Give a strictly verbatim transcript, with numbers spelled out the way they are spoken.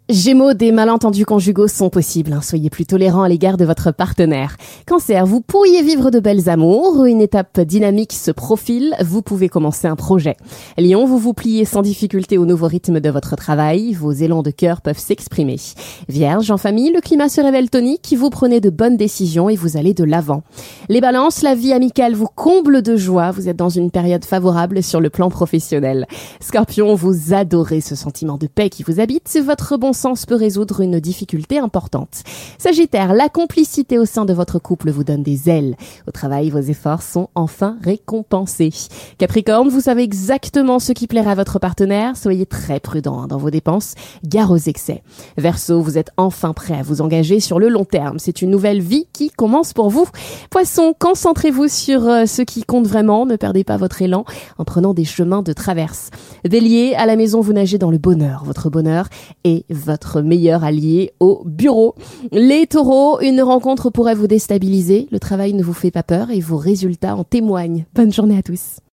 Gémeaux, des malentendus conjugaux sont possibles. Hein. Soyez plus tolérants à l'égard de votre partenaire. Cancer, vous pourriez vivre de belles amours. Une étape dynamique se profile. Vous pouvez commencer un projet. Lion, vous vous pliez sans difficulté au nouveau rythme de votre travail. Vos élans de cœur peuvent s'exprimer. Vierge, en famille, le climat se révèle tonique. Vous prenez de bonnes décisions et vous allez de l'avant. Les balances, la vie amicale vous comble de joie. Vous êtes dans une période favorable sur le plan professionnel. Scorpion, vous adorez ce sentiment de paix qui vous habite. Votre bon sens peut résoudre une difficulté importante. Sagittaire, la complicité au sein de votre couple vous donne des ailes. Au travail, vos efforts sont enfin récompensés. Capricorne, vous savez exactement ce qui plaira à votre partenaire. Soyez très prudent hein, dans vos dépenses. Gare aux excès. Verseau, vous êtes enfin prêt à vous engager sur le long terme. C'est une nouvelle vie qui commence pour vous. Poisson, concentrez-vous sur euh, ce qui compte vraiment. Ne perdez pas votre élan en prenant des chemins de traverse. Bélier, à la maison, vous nagez dans le bonheur. Votre bonheur est votre meilleur allié au bureau. Les taureaux, une rencontre pourrait vous déstabiliser. Le travail ne vous fait pas peur et vos résultats en témoignent. Bonne journée à tous.